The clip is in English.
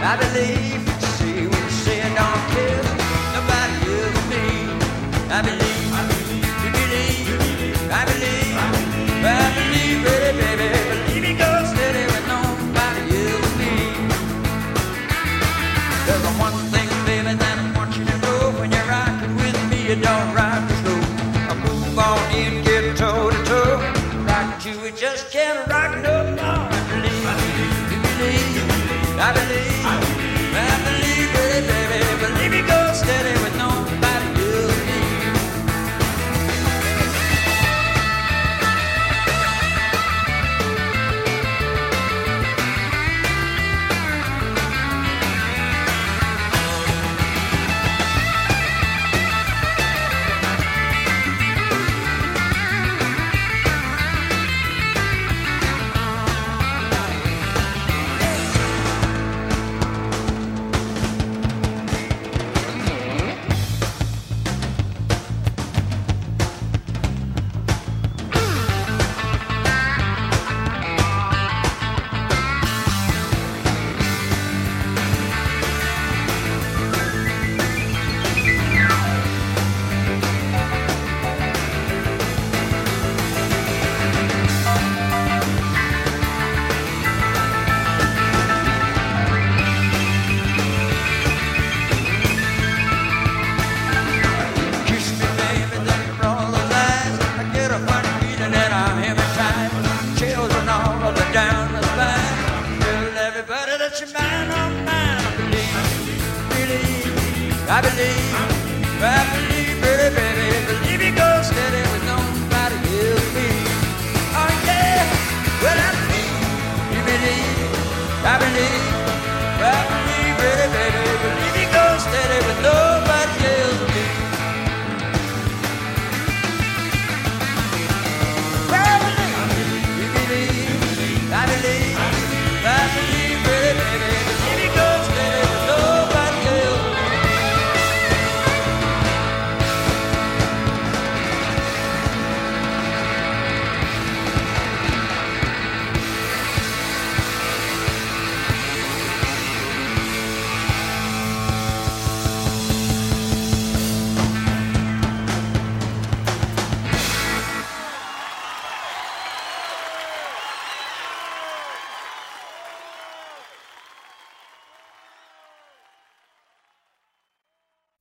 I believe what you say when you say I don't care. Nobody ever me. I believe, you believe, I believe, baby, baby. Believe me, go steady with nobody ever me. There's one thing, baby, that I want you to know. When you're rocking with me, you don't rock the slow. I move on in, get toe to toe. Rock you, we just can't rock no more. I believe, you believe, I believe, baby, baby. Believe me, go steady with nobody else. I believe, baby, believe me, go